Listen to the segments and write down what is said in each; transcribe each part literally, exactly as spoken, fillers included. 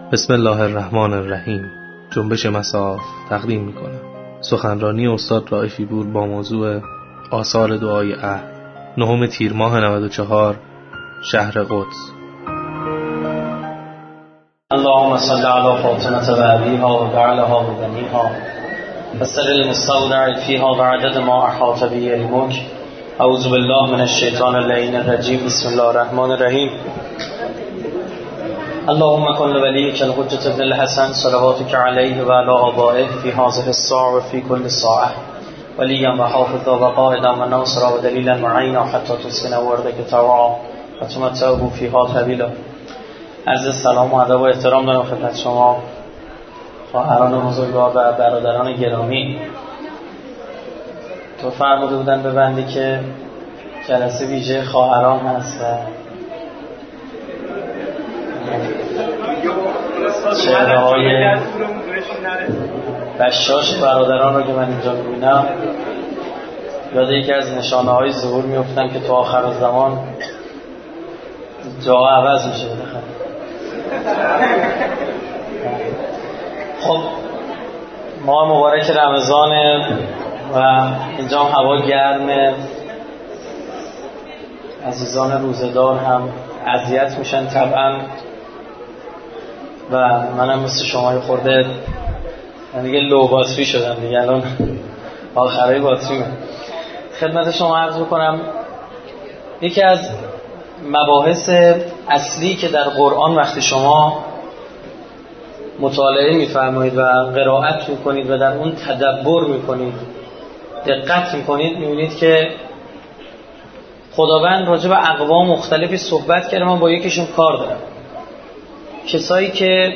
بسم الله الرحمن الرحیم. جنبش مصاف تقدیم میکنم سخنرانی استاد رائفی پور با موضوع آثار دعای عهد، نهم تیر ماه نود و چهار، شهر قدس. اللهم صل علی فاطمه و ابیها و بعلها و بنیها و سر المستودع فیها و عدد ما احاط به علمک. اعوذ بالله من الشیطان اللعین الرجیم. بسم الله الرحمن الرحیم. اللهم کن لولیک الحجة ابن الحسن صلواتک علیه و علی آبائه فی هذه الساعة و فی کل ساعة ولیا و حافظا و قائدا و ناصرا و دلیلا معینا حتی تسکن وردک طوعا و تمتعه فیها طویلا. عرض سلام و ادب و احترام دارم خدمت شما خواهران بزرگوار و برادران گرامی. تو فرموده بودن به بنده که جلسه ویژه خواهران هست و چهره های بشاش برادران رو که من اینجا میبینم یاد یکی از نشانه های ظهور میفتم که تو آخر زمان جا عوض میشه. خب ماه مبارک رمضان و اینجا هم هوا گرمه، عزیزان روزدار هم اذیت میشن طبعا و منم مثل شما یه خورده من دیگه لو باتری شدم دیگه، الان آخرای باتری. خدمت شما عرض بکنم یکی از مباحث اصلی که در قرآن وقتی شما مطالعه میفرمایید و قرائت میکنید و در اون تدبر میکنید، دقت میکنید، میبینید که خداوند راجع به اقوام مختلفی صحبت کرده. من با یکیشون کار دارم، کسایی که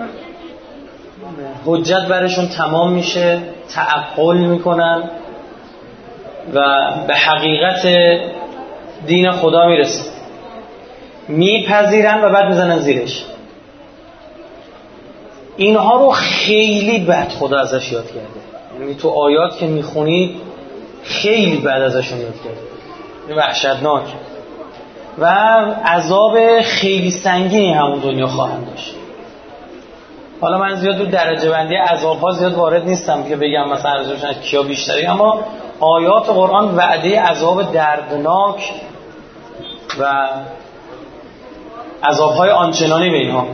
حجت برشون تمام میشه، تعقل میکنن و به حقیقت دین خدا میرسن، میپذیرن و بعد میزنن زیرش. اینها رو خیلی بد خدا ازش یاد کرده، یعنی تو آیات که میخونید خیلی بد ازشون یاد کرده، این وحشتناک و عذاب خیلی سنگینی همون دنیا خواهند داشت. حالا من زیاد تو درجه بندی عذاب ها زیاد وارد نیستم که بگم مثلا عذابشون کیا بیشتری، اما آیات قرآن وعده عذاب دردناک و عذاب های آنچنانی به اینها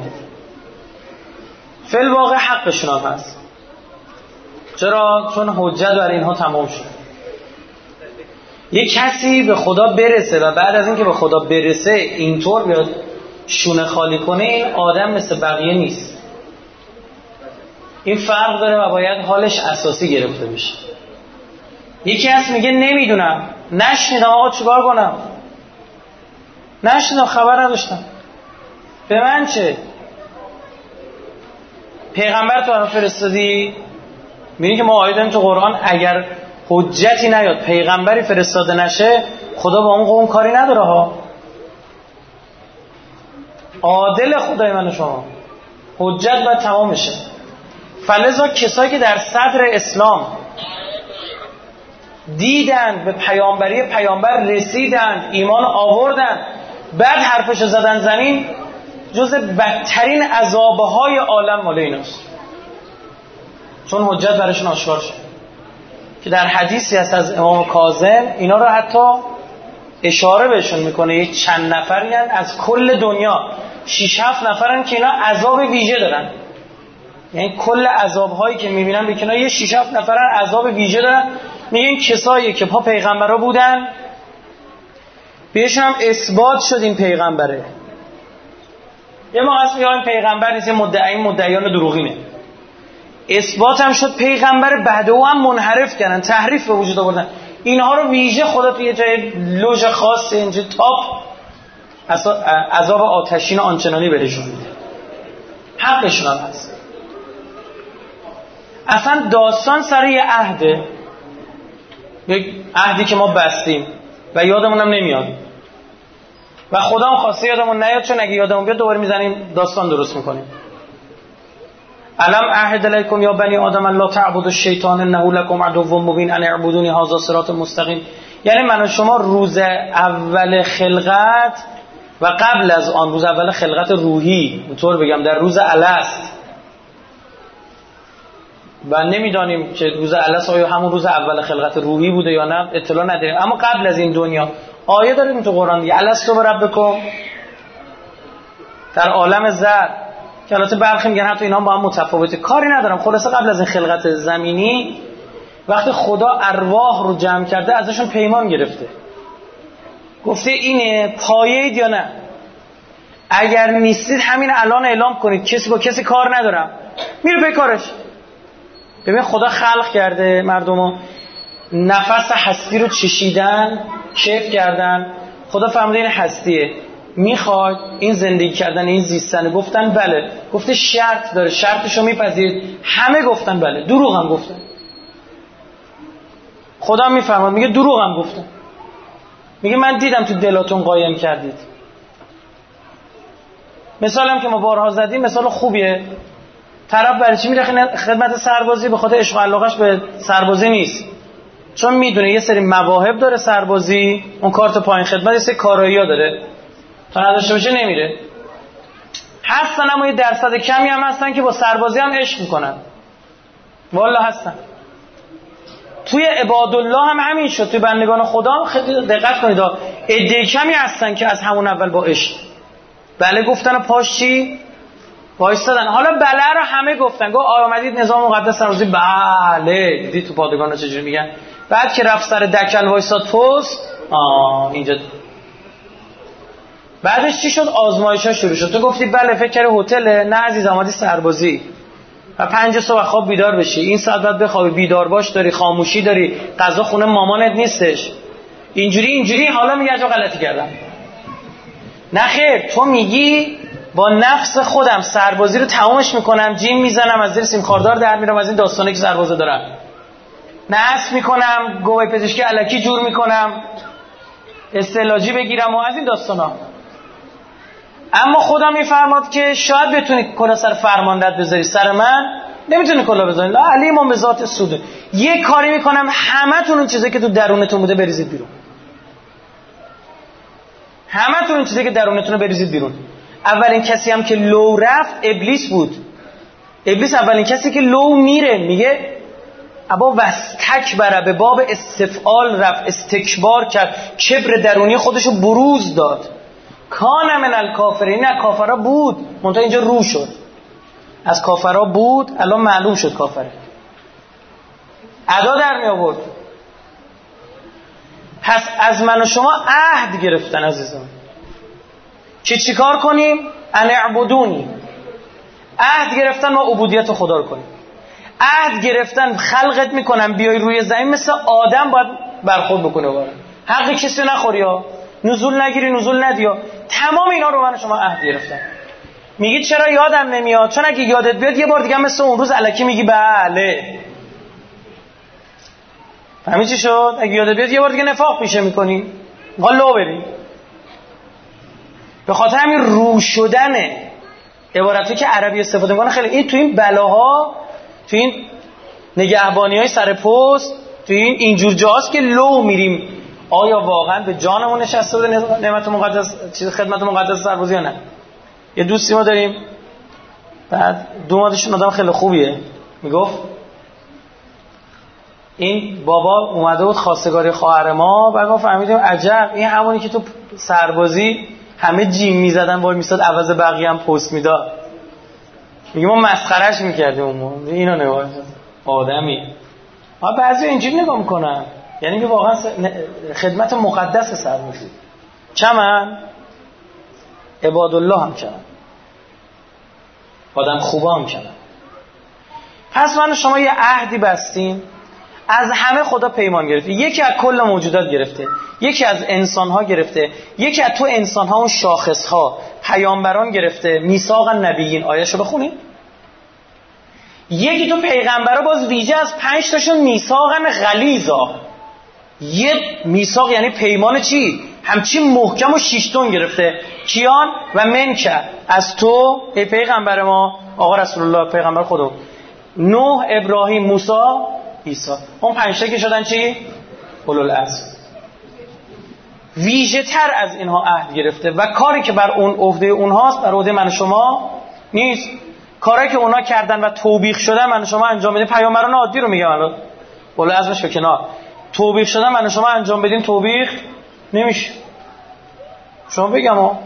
فی الواقع حقشون هم هست. چرا؟ چون حجت بر اینها تمام شد. یک کسی به خدا برسه و بعد از اینکه به خدا برسه اینطور بیاد شونه خالی کنه، این آدم مثل بقیه نیست. این فرق داره و باید حالش اساسی گرفته بشه. یکی هست میگه نمیدونم، نشنیدم، آقا چیکار کنم؟ نشنیدم، خبر نداشتم، به من چه؟ پیغمبر تو هم فرستادی؟ میگه که ما آیه تو قرآن اگر حجتی نیاد، پیغمبری فرستاده نشه، خدا با اون قوم کاری نداره ها. عادل خدای من و شما، حجت باید تمام بشه. فلذا کسایی که در صدر اسلام دیدن به پیامبری پیامبر رسیدن، ایمان آوردن، بعد حرفش زدن زمین، جز بدترین عذابهای عالم مال ایناست، چون حجت براشون آشکار شد. که در حدیثی هست از امام کاظم، اینا رو حتی اشاره بهشون میکنه، یک چند نفری هستن از کل دنیا، شش هفت نفرن که اینا عذاب ویژه دارن، یعنی کل عذابهایی که میبینن به کنار یه شش هفت نفرن عذاب ویژه دارن. میگن کسایی که پا پیغمبرها بودن بهشون هم اثبات شد این پیغمبره. یه موقع هست میگن پیغمبر نیست، مدعی مدعیان دروغینه، اثبات هم شد پیغمبر، بعد او هم منحرف کردن، تحریف به وجود آوردن. اینها رو ویژه خدا توی یه جای لوژ خاص اینجا تاپ عذاب آتشین آنچنانی بهشون میده. حقشون هم هست. اصلا داستان سر یه عهده، یک عهدی که ما بستیم و یادمون هم نمیاد و خدا هم خواسته یادمون نیاد، چون اگه یادمون بیاد دوباره میزنیم داستان درست میکنیم. الم اعهد الیکم یا بنی آدم لا تعبدوا الشیطان انه لکم عدو مبین ان اعبدونی هذا صراط مستقیم. یعنی من و شما روز اول خلقت و قبل از آن روز اول خلقت روحی، اونطور بگم در روز الست، و نمیدانیم که روز الست آیا همون روز اول خلقت روحی بوده یا نه، اطلاع نداریم، اما قبل از این دنیا آیه داریم تو قرآن دیگه، الستو بربکم، در عالم زر، که البته برخی میگن حتی اینا هم با هم متفاوته، کاری ندارم. خلاصه قبل از این خلقت زمینی وقتی خدا ارواح رو جمع کرده ازشون پیمان گرفته، گفته اینه پایه‌اید یا نه، اگر نیستید همین الان اعلام کنید، کسی با کسی کار ندارم، میره به کارش. ببین خدا خلق کرده مردمو، نفس هستی رو چشیدن، کیف کردن، خدا فهمیده این هستیه، میخواد این زندگی کردن، این زیستن، گفتن بله، گفته شرط داره، شرطشو میپذیرید، همه گفتن بله، دروغ هم گفتن. خدا میفهمه، میگه دروغ هم گفتن، میگه من دیدم تو دلاتون قایم کردید. مثال هم که ما بارها زدیم مثال خوبیه. طرف برای چی میره خدمت سربازی؟ به خاطر عشق و علاقش به سربازی نیست، چون میدونه یه سری مواهب داره سربازی، اون کارت پایین خدمت یه سری کارایی‌ها داره، تا نداشته باشه نمیره. هستن اما یه درصد کمی هم هستن که با سربازی هم عشق میکنن، والله هستن. توی عبادالله هم همین شد، توی بندگان خدا خیلی دقت کنید، عده کمی هستن که از همون اول با عشق بله گفتن و پاش چی وایستادن. حالا بله رو همه گفتن، گفت آمدید نظام مقدس سربازی، بله دیدی تو پادگان ها چجوری میگن. بعد که رفت سر دکل وایستاد پست، آه اینجا بعدش چی شد؟ آزمایش ها شروع شد. تو گفتی بله فکر کردی هتله، نه عزیز آمدی سربازی و پنج صبح خواب بیدار بشی، این ساعت بعد بخوابی، بیدار باش، داری خاموشی داری، غذا خونه مامانت نیستش، اینجوری اینجوری. حالا میگه عجب غلطی کردم. نه خیر، تو میگی با نفس خودم سربازی رو تمامش میکنم، جیم میزنم، از زیر سیم خاردار در میرم، از این داستانه که سربازه دارم، نحس میکنم، گواهی پزشکی الکی جور میکنم، استعلاجی بگیرم و از این داستانا. اما خدا میفرماد که شاید بتونی کلا سر فرماندت بذاری، سر من نمیتونی کلا بذاری. لا علیمون به ذات سوده. یه کاری میکنم همتون اون چیزی که تو درونتون بوده بریزید بیرون، همتون اون چیزی که درونتون رو بریزید بیرون. اولین کسی هم که لو رفت ابلیس بود. ابلیس اولین کسی که لو میره، میگه ابا واستکبر، به باب استفعال رفت، استکبار کرد، کبر درونی خودشو بروز داد. کان من الکافرین، نه کافرا بود، منتها اینجا رو شد، از کافرا بود الان معلوم شد کافره، ادا در می آورد. پس از من و شما عهد گرفتن عزیزان که چی کار کنیم؟ ان اعبدونی. عهد گرفتن ما عبودیت خدا رو کنیم. عهد گرفتن خلقت میکنم بیای روی زمین مثل آدم باید برخورد بکنه، باره حق کسی نخوری ها، نزول نگیری، نزول ندی ها. تمام اینا رو من شما عهد گرفتن. میگی چرا یادم نمیاد؟ چون اگه یادت بیاد یه بار دیگه مثل اون روز الکی میگی بله. فهمی چی شد؟ اگه یادت بیاد یه بار دیگه نفاق پیشه میکنی، میخواد لو بری. به خاطر همین رو شدنه عبارتی که عربی استفاده میکنه خیلی. این تو این بلاها، تو این نگهبانی های سر پست، تو این اینجور جاست که لو میریم. آیا واقعا به جانمون نشسته بوده نعمت مقدس، چیز خدمت مقدس سربازی یا نه؟ یه دوستی ما داریم، بعد دومادشون آدم خیلی خوبیه، میگفت این بابا اومده بود خواستگاری خواهر ما، بعد ما فهمیدیم عجب این همونی که تو سربازی همه جیم میزدن وای میستاد عوض بقیه هم پست میداد. میگه ما مسخرهش میکردیم اون موقع. اینو نگاه آدمی ما بعضی اینجوری نگاه میکنن، یعنی که واقعا خدمت مقدس سربازی چمن عبادالله هم چمن، آدم خوبا هم چمن. پس من شما یه عهدی بستیم، از همه خدا پیمان گرفته، یکی از کل موجودات گرفته، یکی از انسان‌ها گرفته، یکی از تو انسان‌ها اون شاخص‌ها پیامبران گرفته، میثاق نبیین. آیه‌شو بخونید. یکی تو پیغمبرا باز ویژه از پنج تاشون میثاق غلیظا. یه میثاق یعنی پیمان چی؟ همچین محکم و شش تون گرفته. کیان؟ و منکه، از تو ای پیغمبر ما آقا رسول الله پیغمبر خدا، نوح، ابراهیم، موسی، عیسی. اون پنج تا که شدن چی؟ اولوالعزم. ویژه تر از اینها عهد گرفته و کاری که بر اون عهده اونهاست بر عهده من و شما نیست. کاری که اونا کردن و توبیخ شدن من و شما انجام بدیم. پیامبران عادی رو میگم الان بالا ازش به کنار، توبیخ شدن من و شما انجام بدیم توبیخ نمیشه. شما بگم ها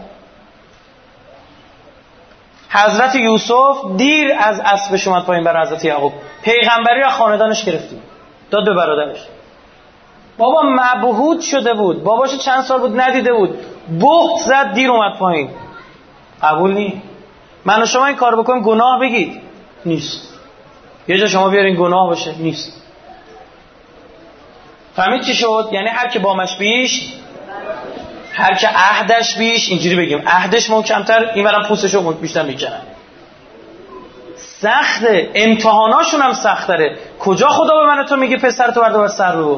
حضرت یوسف دیر از اسبش اومد پایین بر حضرت یعقوب، پیغمبری از خاندانش گرفتیم داد به برادرش. بابا مبهوت شده بود، باباشو چند سال بود ندیده بود، بهت زد دیر اومد پایین. قبول نی. من و شما این کار بکنیم گناه بگید نیست. یه جا شما بیارین گناه باشه نیست. فهمید چی شد؟ یعنی هر که بامش بیش هر که عهدش بیش، اینجوری بگیم عهدش محکم‌تر، این برام پوستشو بیشتر میکنن. سخته، امتحاناشون هم سخت‌تره. کجا خدا به من تو میگه پسرتو برده بر سر ببر؟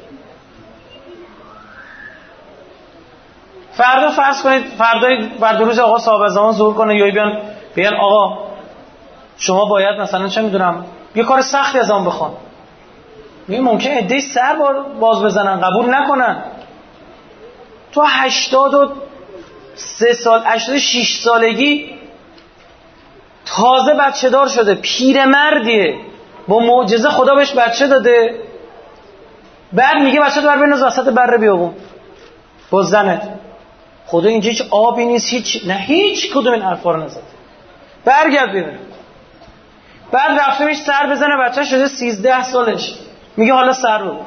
فردا فرض کنید فردای بعد روز آقا صاحب زمان ظهور کنه یا بیان بیان آقا شما باید مثلا چه میدونم یه کار سختی از آن بخوان. میگه ممکنه عده‌ای سر باز بزنن قبول نکنن. تو هشتاد و سه سال هشتاد و شش سالگی تازه بچه دار شده، پیرمردیه، با معجزه خدا بهش بچه داده، بعد میگه بچه تو بر بنداز وسط بره بیابون با زنت. خدا اینجا هیچ آبی نیست، هیچ نه هیچ کدوم این حرفا رو نزد. برگرد ببین. بعد رفته میش سر بزنه، بچه شده سیزده سالش، میگه حالا سر رو.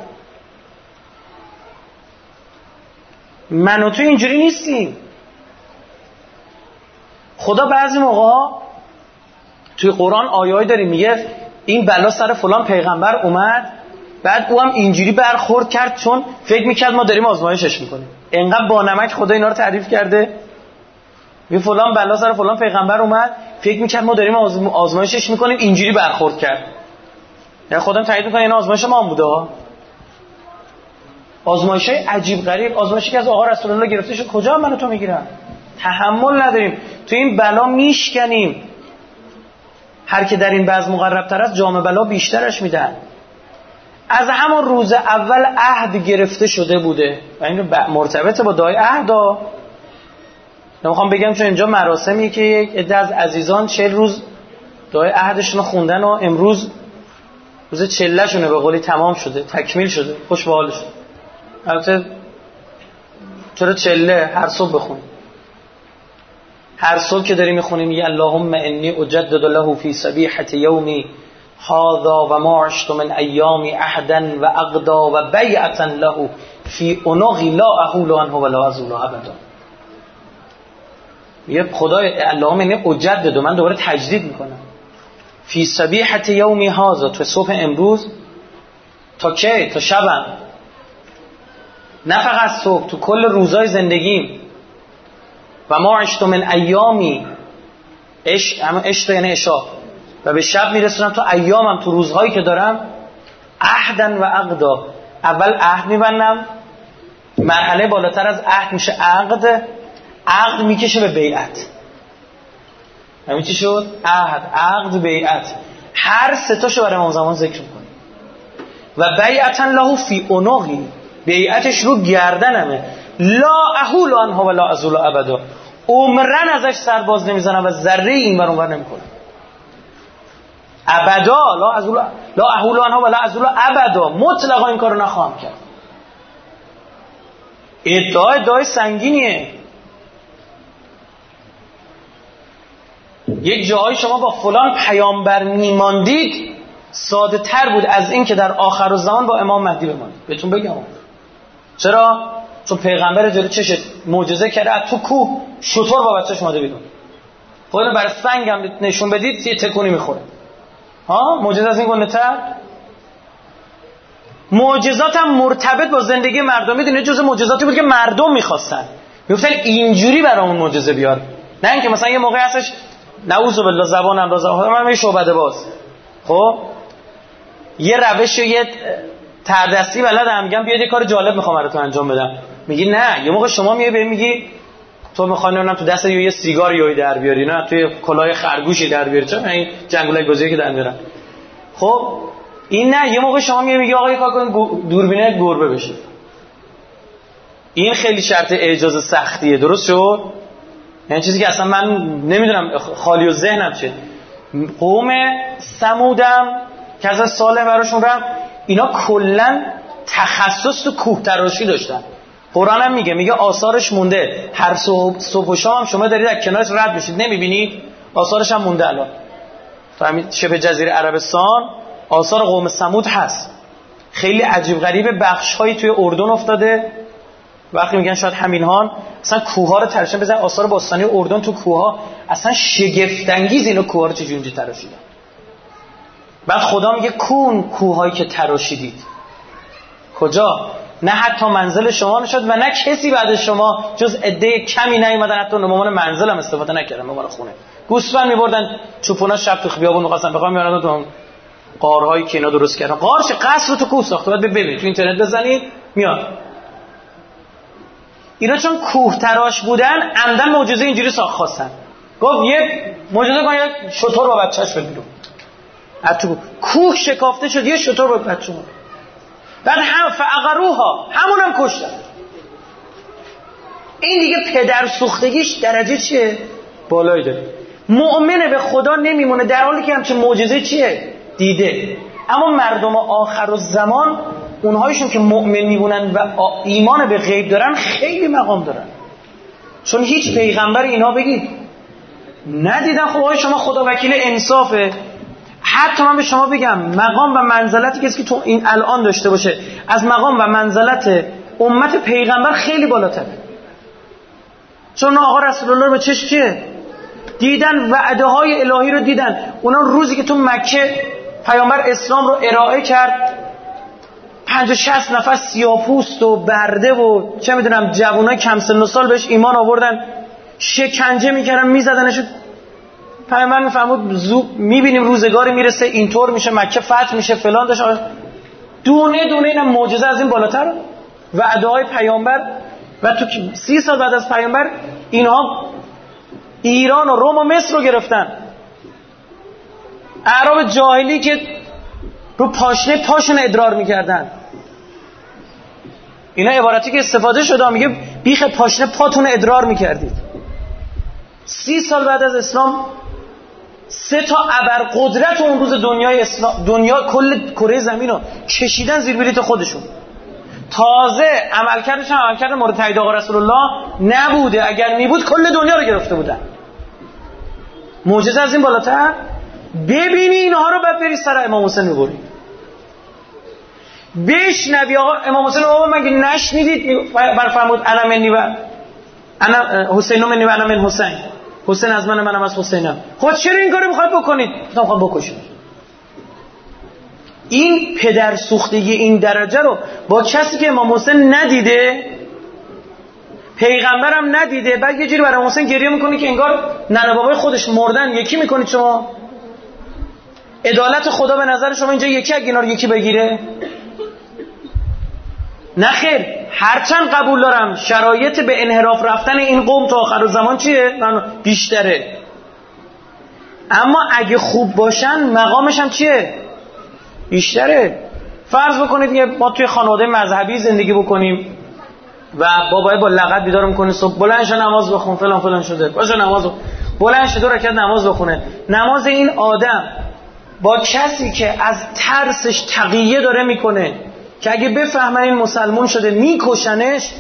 من و تو اینجوری نیستیم. خدا بعضی موقعا توی قرآن آیه‌ای داره میگه این بلا سر فلان پیغمبر اومد، بعد او هم اینجوری برخورد کرد چون فکر میکرد ما داریم آزمایشش میکنیم. انقدر با نمک خدا اینا رو تعریف کرده. یه فلان بلا سر فلان پیغمبر اومد، فکر میکرد ما داریم آزمایشش میکنیم، اینجوری برخورد کرد. یا خودم تایید میکنه این آزمایش ما هم بوده ها. آزمایشای عجیب غریب، آزمایشی که از آقا رسول الله گرفته شد کجا من و تو میگیرن؟ تحمل نداریم، تو این بلا میشکنیم. هر که در این بعض مقربتر است جام بلا بیشترش میدن. از همون روز اول عهد گرفته شده بوده و این مرتبطه با دعای عهدا. نمیخوام بگم چون اینجا مراسمیه که یک عده از عزیزان چهل روز دعای عهدشون رو خوندن و امروز روز چله شونه به قولی تمام شده، تکمیل شده، خوش به حالشون. البته چرا چله؟ هر صبح بخونیم، هر صبح که داریم میخونیم میگه اللهم انی اجدد له فی صبیحة یومی هذا و ما عشت من ایامی عهدا و اقدا و بیعتا له فی عنقی لا احول عنه ولا ازول ابدا. میگه خدای اللهم انی اجدد، من دوباره تجدید میکنم فی صبیحة یومی هذا، تو صبح امروز تا کی؟ تا شبم، نه فقط صبح، تو کل روزای زندگیم. و ما عشت من ایامی، عشق اما عشق یعنی عشا، و به شب میرسونم تو ایامم، تو روزهایی که دارم عهدن و عقدا. اول عهد میبندم، مرحله بالاتر از عهد میشه عقد، عقد میکشه به بیعت. همین چی شد؟ عهد، عقد، بیعت. هر سه تاشو برای امام زمان ذکر میکنیم. و بیعتا له فی عنقی، بیعتش رو گردنمه، لا احول عنه ولا ازول ابدا، عمرن ازش سرباز نمیزنم و ذره این بر اون بر نمیکنم ابدا. لا ازول لا احول عنه ولا ازول ابدا، مطلقا این کارو نخواهم کرد. ادعا ادعای سنگینیه. یک جایی شما با فلان پیامبر میماندید ساده تر بود از این که در آخر الزمان با امام مهدی بمانید. بهتون بگم چرا؟ چون پیغمبر جلوی چشت معجزه کرده، تو کوه شطور با بچه‌ش اومده بیرون. خودتون برای سنگ هم نشون بدید یه تکونی میخوره. ها معجزه از این گونه تر؟ معجزات هم مرتبط با زندگی مردم. میدونید جزء معجزاتی بود که مردم میخواستن، میگفتن اینجوری برامون معجزه بیار، نه اینکه مثلا یه موقع هستش نعوذ بالله زبانم را زبان من میشه شعبده باز. خب یه روش و یه تردستی بلدم، میگم بیاد یه کار جالب میخوام براتون انجام بدم. میگی نه. یه موقع شما میای بهم میگی تو میخوای نمیدونم تو دست یه سیگار یوی در بیاری، نه توی کلاه خرگوشی در بیاری، چون این جنگولای گوزی که در میارن. خب این نه. یه موقع شما میای میگی آقا یه کار کن دوربینه گربه بشه. این خیلی شرط اعجاز سختیه. درست شد؟ یعنی چیزی که اصلا من نمیدونم، خالی و ذهنم چه. قوم ثمودم که از سال براشون رفت، اینا کلن تخصص تو کوه تراشی داشتن. قرآن هم میگه میگه آثارش مونده، هر صبح, صبح و شام هم شما دارید از کنارش رد میشید نمیبینید؟ آثارش هم مونده. الان فهمید شبه جزیره عربستان آثار قوم ثمود هست. خیلی عجیب غریب بخش‌هایی توی اردن افتاده. وقتی میگن شاید همین هان اصلا کوه‌ها رو تراشیدن، بزن آثار باستانی اردن تو کوه‌ها اصلا شگفت انگیز اینو کوه‌ها رو چجوری اونجا تراشیدن. بعد خدا میگه کون کوه‌هایی که تراشیدید کجا؟ نه حتی منزل شما نشد و نه کسی بعد شما جز عده کمی نیومدن حتی به عنوان منزل هم استفاده نکردن، به عنوان خونه. گوسفند میبردن چوپونا شب تو خیابون می‌خواستن بخوام میارن تو غارهایی که اینا درست کردن. غار چه قصر رو تو کوه ساخته، بعد ببینید تو اینترنت بزنید میاد. اینا چون کوه تراش بودن عمدن معجزه اینجوری ساخت خواستن. گفت یه معجزه کن یک شتر با بچه‌ش بده بیرون. تو کوه شکافته شد، یه شتر با بچه‌ش. بعد هم فعقروها همون هم کشتن. این دیگه پدر سوختگیش درجه چیه؟ بالایی داره. مؤمن به خدا نمیمونه در حالی که همچین معجزه چیه؟ دیده. اما مردم آخر الزمان اونهایشون که مؤمن میمونن و ایمان به غیب دارن خیلی مقام دارن، چون هیچ پیغمبر اینا بگید ندیدن. خب آقای شما خدا وکیل انصافه. حتی من به شما بگم مقام و منزلتی کسی که تو این الان داشته باشه از مقام و منزلت امت پیغمبر خیلی بالاتره. چون آقا رسول الله به چشم چیه؟ دیدن وعده های الهی رو دیدن. اونا روزی که تو مکه پیامبر اسلام رو ارائه کرد پنجاه شصت نفر سیاپوست و برده و چه میدونم جوانای کم سن و سال بهش ایمان آوردن، شکنجه میکردن میزدنش. پیامبر میفهمود میبینیم روزگاری میرسه اینطور میشه، مکه فتح میشه فلان. داشت دونه دونه اینا معجزه از این بالاتر وعده های پیامبر. و تو سی سال بعد از پیامبر اینها ایران و روم و مصر رو گرفتن. اعراب جاهلی که رو پاشنه پاشون ادرار میکردن، اینا عبارتی که استفاده شده میگه بیخ پاشنه پاتون ادرار میکردید. سی سال بعد از اسلام سه تا ابرقدرت اون روز دنیای اسلام، دنیا کل کره زمین رو کشیدن زیر بلیط خودشون. تازه عملکردش هم عملکرد مورد تایید آقا رسول الله نبوده، اگر میبود کل دنیا رو گرفته بودن. معجزه از این بالاتر؟ ببینی اینها رو بعد بری سر امام حسین میبری بشنوی. آقا امام حسین آقا مگه نشنیدید برفرمود انا منی و انا حسین منی و انا من حسین، حسین از من منم از حسینم. خب چرا این کارو میخواید بکنید؟ گفتم خواهم بکشید. این پدر سوختگی این درجه رو با کسی که امام حسین ندیده، پیغمبرم ندیده، بعد یه جوری برای حسین گریه میکنی که انگار ننه بابای خودش مردن. یکی میکنید شما؟ عدالت خدا به نظر شما اینجا یکی اگه اینا رو یکی بگیره؟ نه خیر. هرچند قبول دارم شرایط به انحراف رفتن این قوم تا آخر الزمان چیه؟ بیشتره، اما اگه خوب باشن مقامش هم چیه؟ بیشتره. فرض بکنید که ما توی خانواده مذهبی زندگی بکنیم و بابای با لغت بیدار میکنه صبح بلند شه نماز بخون فلان فلان شده، باشه نماز بخون، بلند شه دو رکعت نماز بخونه. نماز این آدم با کسی که از ترسش تقیه داره میکنه که اگه بفهمن این مسلمان شده میکشنش،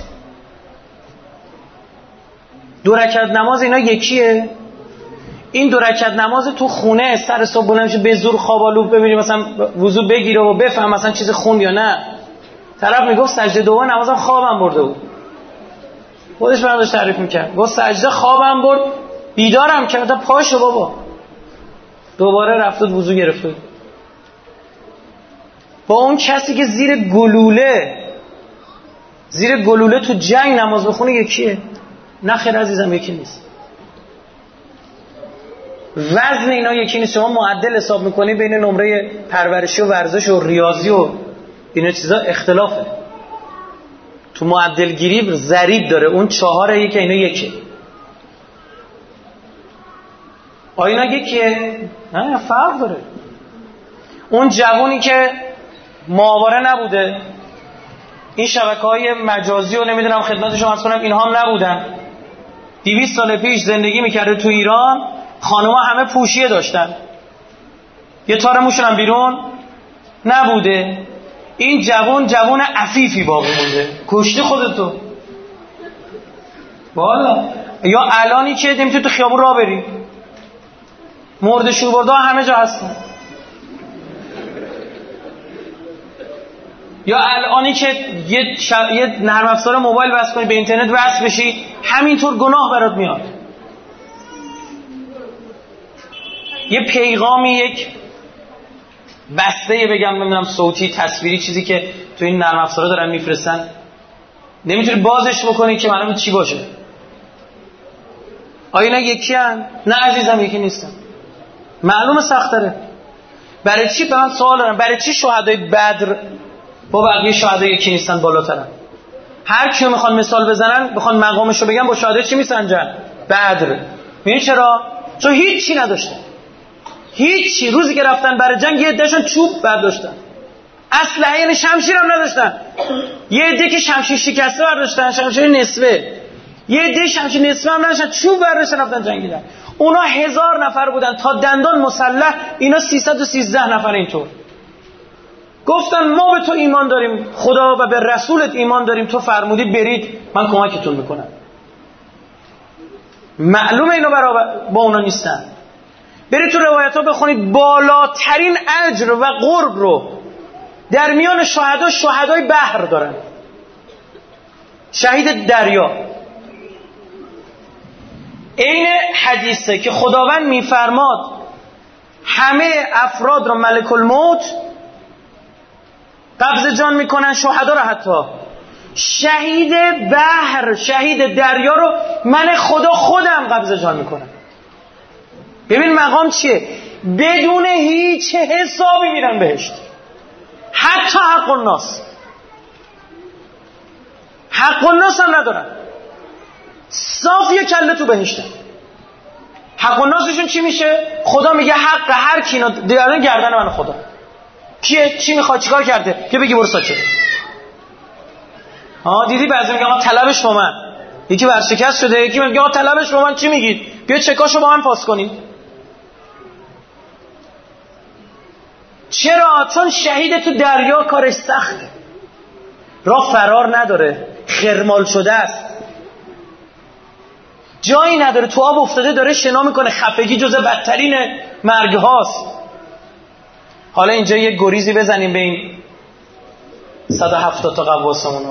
دو رکعت نماز اینا یکیه. این دو رکعت نماز تو خونه سر صبح بلند میشه به زور خوابالود ببینی مثلا وضو بگیره و بفهم مثلا چیز خون یا نه. طرف میگفت سجده دوم نمازم خوابم برده بود، خودش برام داشت تعریف میکرد، گفت سجده خوابم برد بیدارم کرده پاشو بابا، دوباره رفت وضو گرفته. با اون کسی که زیر گلوله زیر گلوله تو جنگ نماز بخونه یکیه؟ نه خیر عزیزم یکی نیست. وزن اینا یکی نیست. شما معدل حساب میکنی بین نمره پرورشی و ورزش و ریاضی و اینا چیزا اختلافه. تو معدل گیری ضریب داره، اون چهاره یکی اینا یکه. آینا یکیه؟ نه فرق داره. اون جوونی که ماهواره نبوده این شبکه‌های مجازی و نمیدونم خدمت شما عرض کنم اینها هم نبودن. دویست سال پیش زندگی میکرده تو ایران، خانم‌ها همه پوشیه داشتن، یه تار موشون هم بیرون نبوده. این جوان جوان عفیفی باقی مونده. کشتی خودتو والا. یا الانی که نمیتونی تو خیابون راه بری، مرد شوربردا همه جا هستن. یا الانی که یه, شا... یه نرم افزار موبایل وصل کنی، به اینترنت وصل بشی، همینطور گناه برات میاد. یه پیغامی، یک بسته بگم نمیدونم صوتی، تصویری، چیزی که تو این نرم افزارا دارن میفرستن، نمیتونی بازش بکنی که معلومه چی باشه. آیا نه یکی هن؟ نه عزیزم یکی نیستن. معلومه سختره. برای چی؟ به من سوال دارم، برای چی شهدای بدر با بقیه شهدا یکی نیستن، بالاترن؟ هر کیو میخوان مثال بزنن، بخوان مقامشو بگن، با شهدا چی میسنجن؟ بدر. میدونی چرا؟ چون هیچ چی نداشتن. هیچی. روزی که رفتن برای جنگ یه عدهشون چوب برداشتن، اسلحه یعنی شمشیر هم نداشتن. یه عده که شمشیر شکسته برداشتن، شمشیر نصفه. یه عده شمشیر نصفه هم نداشتن، چوب برداشتن رفتن جنگیدن. اونا هزار نفر بودن تا دندان مسلح، اینا سیصد و سیزده نفر. اینطور گفتن ما به تو ایمان داریم، خدا و به رسولت ایمان داریم، تو فرمودی برید من کمکتون میکنم. معلومه اینا برابر با اونا نیستن. برید تو روایت ها بخونید، بالاترین اجر و قرب رو در میان شهدا شهدای بحر دارن. شهید دریا. این حدیثه که خداوند میفرماد همه افراد رو ملک الموت قبض جان میکنن، شهدا رو حتی. شهید بحر، شهید دریا رو من خدا خودم قبض جان میکنم. ببین مقام چیه؟ بدون هیچ حسابی میرن بهشت. حتی حق الناس، حق الناس هم ندارن، صاف یه کله تو بهشتن. حق الناسشون چی میشه؟ خدا میگه حق هر کی اینا دیدن گردن من خدا. کیه؟ چی میخواد؟ چیکار کرده؟ که بگی برو ساکت. ها دیدی بعضی میگه آقا طلبش با من، یکی ورشکست شده، یکی میگه آقا طلبش با من، چی میگید؟ بیا چکاشو با من پاس کنید. چرا؟ چون شهید تو دریا کارش سخته، راه فرار نداره، خرمال شده است، جایی نداره، تو آب افتاده داره شنا میکنه. خفگی جزء بدترین مرگ هاست. حالا اینجا یه گریزی بزنیم به این صد و هفتاد تا قواسمونو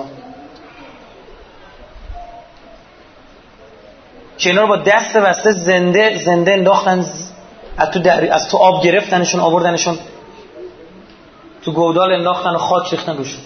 که اینا رو با دست بسته زنده زنده انداختن از تو در... از تو آب گرفتنشون، آوردنشون تو گودال انداختن و خاک ریختن روشون.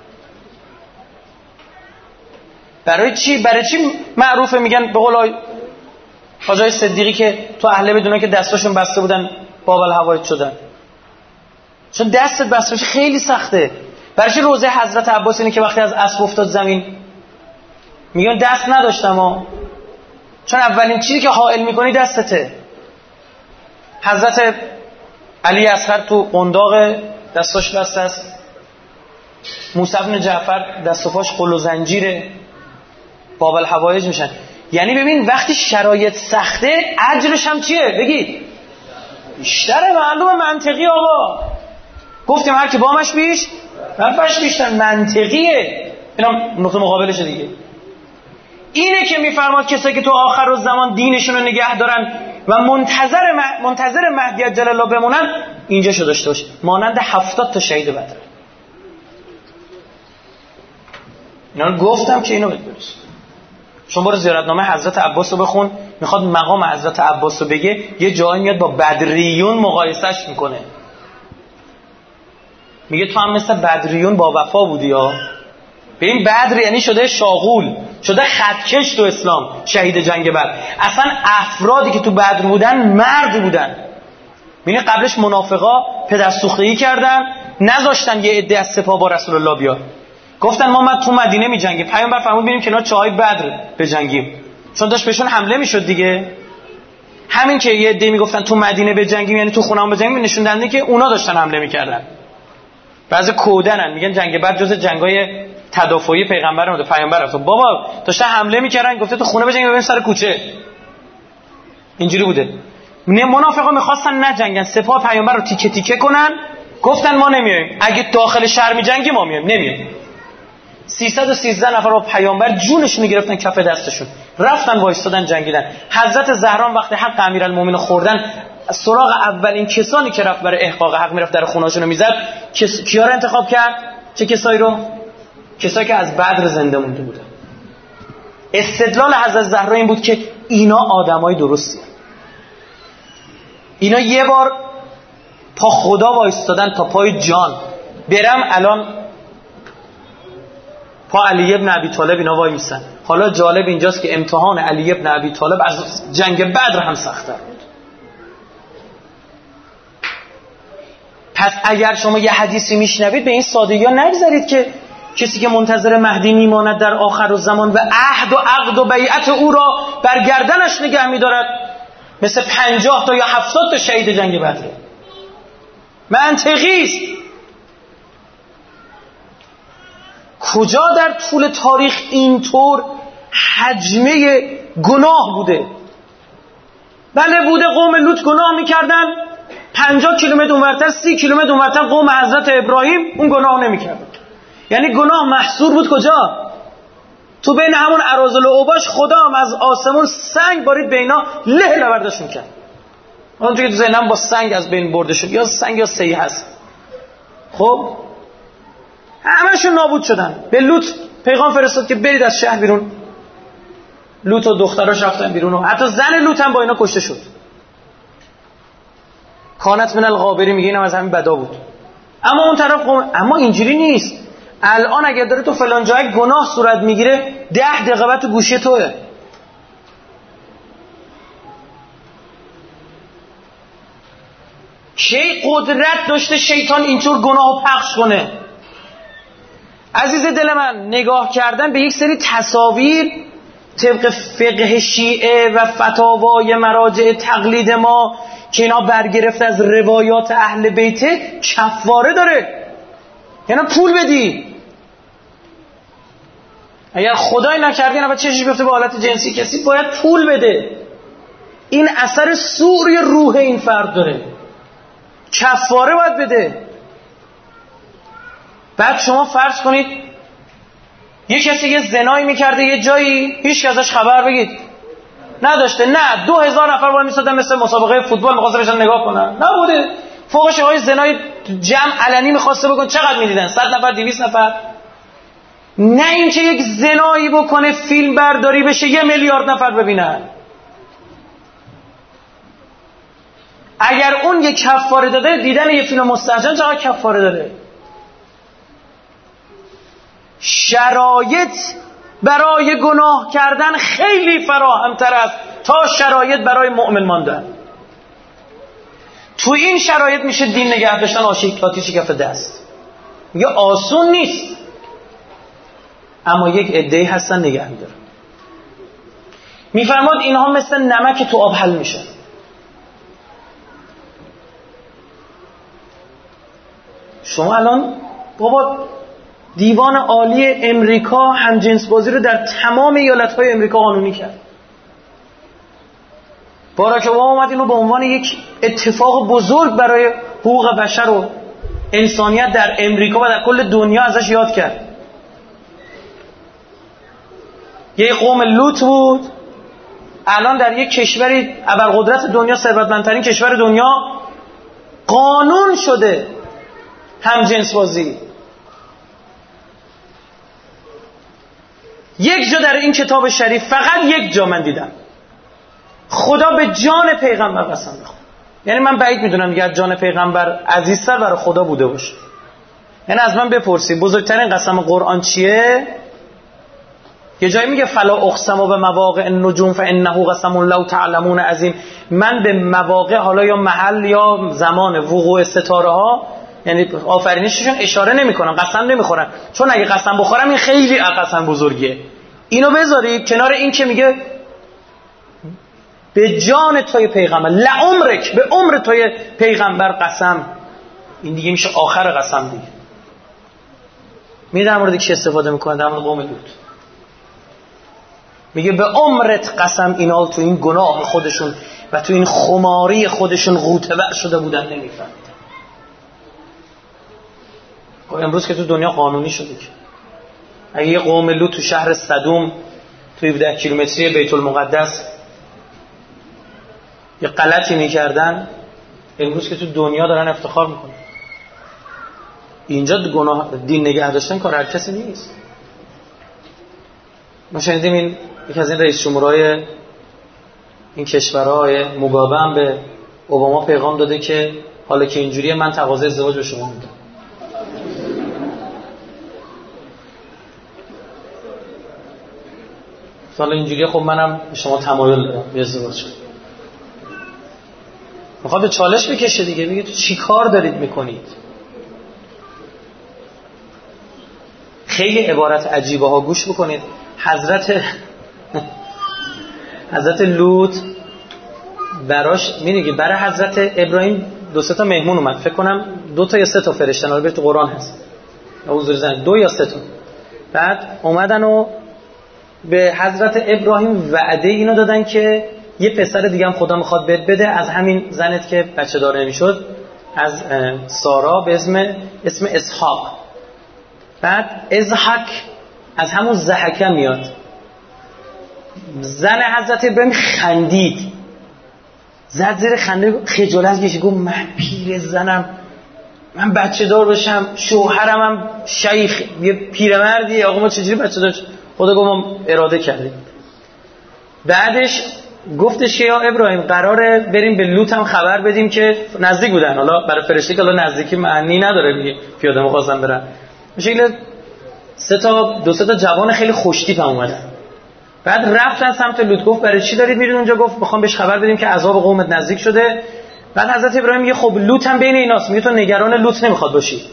برای چی؟ برای چی معروفه میگن به قول حاجی صدیقی که تو اهل بدونه که دستاشون بسته بودن باب الحوائج شدن؟ چون دستت بسته بشه خیلی سخته. برای چی روزه حضرت عباس اینه که وقتی از اسب افتاد زمین میگن دست نداشتم ها؟ چون اولین چیزی که حائل میکنی دستته. حضرت علی اصغر تو قنداق دستاش بسته است، موسی بن جعفر دست و پاش قل و زنجیره، باب الحوائج میشن. یعنی ببین وقتی شرایط سخته اجرش هم چیه؟ بگید بیشتره. معلومه منطقی. آقا گفتیم هر کی بامش بیش نفعش بیشتر، منطقیه. اینا نقطه مقابلشه دیگه. اینه که میفرماد کسایی که تو آخر الزمان دینشون رو نگه دارن و منتظر مح... منتظر مهدی جل الله بمونن، اینجا شو داشته باشه مانند هفتاد تا شهید بدر. اینا رو گفتم که اینو بدونید. چون برو زیارتنامه حضرت عباس رو بخون، میخواد مقام حضرت عباس رو بگه، یه جایی میاد با بدریون مقایسش میکنه، میگه تو هم مثل بدریون با وفا بودی ها. ببین بدر یعنی شده شاغول، شده خطکش تو اسلام، شهید جنگ بدر. اصلا افرادی که تو بدر بودن مرد بودن. ببین قبلش منافقا پدرسوختگی کردن، نذاشتن یه عده از سپاه با رسول الله بیاد. گفتن ما من تو مدینه می جنگیم. پیامبر فرمود بریم کنار چاهای بدر بجنگیم، چون داشت بهشون حمله میشد دیگه. همین که یه عده میگفتن تو مدینه بجنگیم یعنی تو خونه‌مون بجنگیم، نشون دهنده که اونا داشتن حمله میکردن. بعضی کودنن میگن جنگ بدر جز جنگای تدافعی پیغمبر اومد، پیامبر رفت بابا داشتن حمله میکردن، گفته تو خونه بجنگ بریم سر کوچه. اینجوری بوده. منافقا میخواستن نجنگن، سپاه پیامبر رو تیکه تیکه کنن، گفتن ما نمیایم، اگه داخل شهر میجنگیم ما میایم، نمیایم. سیصد و سیزده نفر با پیامبر جونشون گرفتن کف دستشون، رفتن وایستادن جنگیدن. حضرت زهرا وقتی حق امیرالمومنین خوردن، سراغ اولین کسانی که رفت برای احقاق حق میرفت در خونه‌شون رو میزد، کس... کیا رو انتخاب کرد؟ چه کسایی رو؟ کسایی که از بدر زنده مونده بودن. استدلال حضرت زهرا این بود که اینا آدمای درستی، اینا یه بار پا خدا وایستادن تا پای جان، برم الان پا علی ابن ابی طالب اینا وای میسن. حالا جالب اینجاست که امتحان علی ابن ابی طالب از جنگ بدر هم سخت‌تر بود. پس اگر شما یه حدیثی میشنوید به این سادگی ها نگذارید که کسی که منتظر مهدی میماند در آخر الزمان و عهد و عقد و بیعت او را بر گردنش نگه میدارد مثل پنجاه تا یا هفتاد تا شهید جنگ بدره. منطقی است. کجا در طول تاریخ اینطور حجمه گناه بوده؟ بله بوده، قوم لوط گناه میکردن، پنجاه کیلومتر اونورتر، سی کیلومتر اونورتر قوم حضرت ابراهیم اون گناه نمیکردن. یعنی گناه محصور بود کجا؟ تو بین همون اراذل و اوباش خدا هم از آسمون سنگ بارید بینا له لوردشون کرد. اون توی ذهنم با سنگ از بین برده شد، یا سنگ یا سیح هست. خب همشون نابود شدن. به لوط پیغام فرستاد که برید از شهر بیرون. لوط و دختراش رفتن بیرون و حتی زن لوط هم با اینا کشته شد. کانت من الغابری میگه اینم از همین بدا بود. اما اون طرف قوم... اما اینجوری نیست. الان اگر داره تو فلان جای گناه صورت میگیره، ده دقیقه بعد تو گوشی توه. کی قدرت داشته شیطان اینطور گناهو پخش کنه؟ عزیز دل من، نگاه کردن به یک سری تصاویر طبق فقه شیعه و فتاوای مراجع تقلید ما که اینا برگرفته از روایات اهل بیته کفاره داره. یعنی پول بدی. اگر خدای نکرده اینا چشش بیفته به حالت جنسی کسی، باید پول بده. این اثر سوری روح این فرد داره، کفاره باید بده. بعد شما فرض کنید یه کسی یه زنایی میکرده یه جایی، هیچ کس ازش خبر بگید نداشته، نه دو هزار نفر باید میسادن مثل مسابقه فوتبال میخواسته بشن نگاه کنن، نبوده. فوقش های زنای جمع علنی میخواسته بکن، چقدر میدیدن؟ صد نفر، دویست نفر. نه اینکه یک زنایی بکنه فیلم برداری بشه یه میلیارد نفر ببینن. اگر اون یه کفاره داده، دیدن یه فیلم مستهجن چقدر کفاره داره؟ شرایط برای گناه کردن خیلی فراهم‌تر است تا شرایط برای مؤمن ماندن. تو این شرایط میشه دین نگه داشتن آتیشی کف دست. میگه آسون نیست، اما یک عده‌ای هستن نگه می‌دارن. میفرماد اینها مثل نمک تو آب حل میشن. شما الان بابا دیوان عالی امریکا همجنس بازی رو در تمام ایالت‌های امریکا قانونی کرد. باراک اوباما اومد اینو به عنوان یک اتفاق بزرگ برای حقوق بشر و انسانیت در امریکا و در کل دنیا ازش یاد کرد. یه قوم لوط بود، الان در یک کشوری ابرقدرت دنیا، ثروتمندترین کشور دنیا، قانون شده همجنس بازی. یک جا در این کتاب شریف، فقط یک جا من دیدم خدا به جان پیغمبر قسم بخوره. یعنی من بعید میدونم دیگه از جان پیغمبر عزیزتر برای خدا بوده باشه. یعنی از من بپرسی بزرگترین قسم قرآن چیه؟ یه جایی میگه فلا اقسم و به مواقع النجوم فانه قسم لو تعلمون عظیم. من به مواقع، حالا یا محل یا زمان وقوع ستاره ها، یعنی آفرینششون اشاره نمیکنم، قسم نمیخورم، چون اگه قسم بخورم این خیلی قسم بزرگیه. اینو بذارید کنار این که میگه به جان توی پیغمبر، لعمرک، به عمر توی پیغمبر قسم. این دیگه میشه آخر قسم دیگه. می در مورد کی استفاده میکنه؟ در مورد قوم لوط. میگه به عمرت قسم اینا تو این گناه خودشون و تو این خماری خودشون غوطه‌ور شده بودن نمیفهمیدن. امروز که تو دنیا قانونی شده که اگه یه قوم لوط تو شهر صدوم توی هفده کیلومتری بیت المقدس یه غلطی میکردن، امروز که تو دنیا دارن افتخار میکنن. اینجا گناه دین نگه داشتن کار هر کسی نیست. ما شنیدیم این یکی از این رئیس جمهورهای این کشورهای موگابه هم به اوباما پیغام داده که حالا که اینجوریه من تقاضای ازدواج به شما میدم. حالا اینجوریه خب منم به شما تمایل دارم به ازدواج کنم. میخواد به چالش بکشه دیگه، میگه تو چی کار دارید میکنید؟ خیلی عبارت عجیبه ها، گوش بکنید. حضرت حضرت لوط براش میگه برای حضرت ابراهیم دو سه تا مهمون اومد، فکر کنم دو تا یا سه تا فرشته، البته تو قرآن هست حضور زن دو یا سه تا. بعد اومدن و به حضرت ابراهیم وعده اینو دادن که یه پسر دیگه هم خدا میخواد بهت بده از همین زنت که بچه دار نمیشد، از سارا به اسم اسم اسحاق. بعد ازحک از همون زحکه میاد. زن حضرت ابراهیم خندید، زد زیر خنده، خجالت کشید، گفت من پیر زنم، من بچه دار بشم، شوهرم هم شیخ یه پیرمردی، آقا ما چجوری بچه دار؟ خدا گفت ما اراده کردیم. بعدش گفتش که یا ابراهیم قراره بریم به لوط هم خبر بدیم که نزدیک بودن، حالا برای فرشته که حالا نزدیکی معنی نداره دیگه، پیاده مخواستن برن. به شکل سه تا دو سه تا جوان خیلی خوشتیپ هم اومدن. بعد رفتن سمت لوط، گفت برای چی دارید میرید اونجا؟ گفت میخوام بهش خبر بدیم که عذاب قومت نزدیک شده. بعد حضرت ابراهیم میگه خب لوط هم بین ایناست، میگه تو نگران لوط نمیخواد باشی،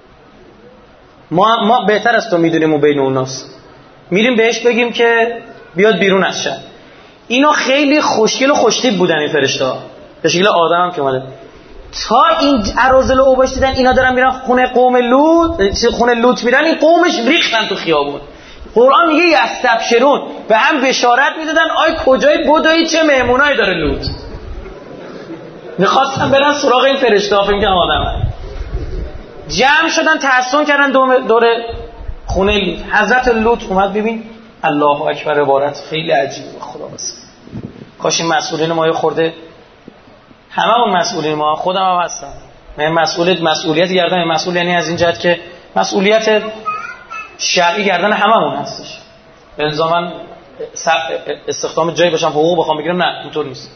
ما ما بهتر از تو میدونیم اون بین اوناست، میریم بهش بگیم که بیاد بیرون از شهر. اینا خیلی خوشگل و خوشتیپ بودن این فرشته‌ها، به شکل آدم هم که اومده. تا این اراذل و اوباش دیدن اینا دارن میرن خونه قوم لوط، خونه لوط میرن، این قومش ریختن تو خیابون. قرآن میگه یستبشرون، به هم بشارت میدادن آی کجای بدوی چه مهمونایی داره لوط. میخواستن برن سراغ این فرشته ها، فکر کنم آدمن. جمع شدن تحسن کردن دور خونه لوط. حضرت لوط اومد، ببین الله اکبر، عبارت خیلی عجیبه. خدا بس کاش این مسئولین ما خورده، همه اون مسئولین ما، خودم هم هستم، من مسئولیت مسئولیت گردن مسئول، یعنی از این جهت که مسئولیت شرعی گردن هممون هستش. الزاما استخدام جایی باشم حقوق بخوام بگیرم، نه اینطور نیست.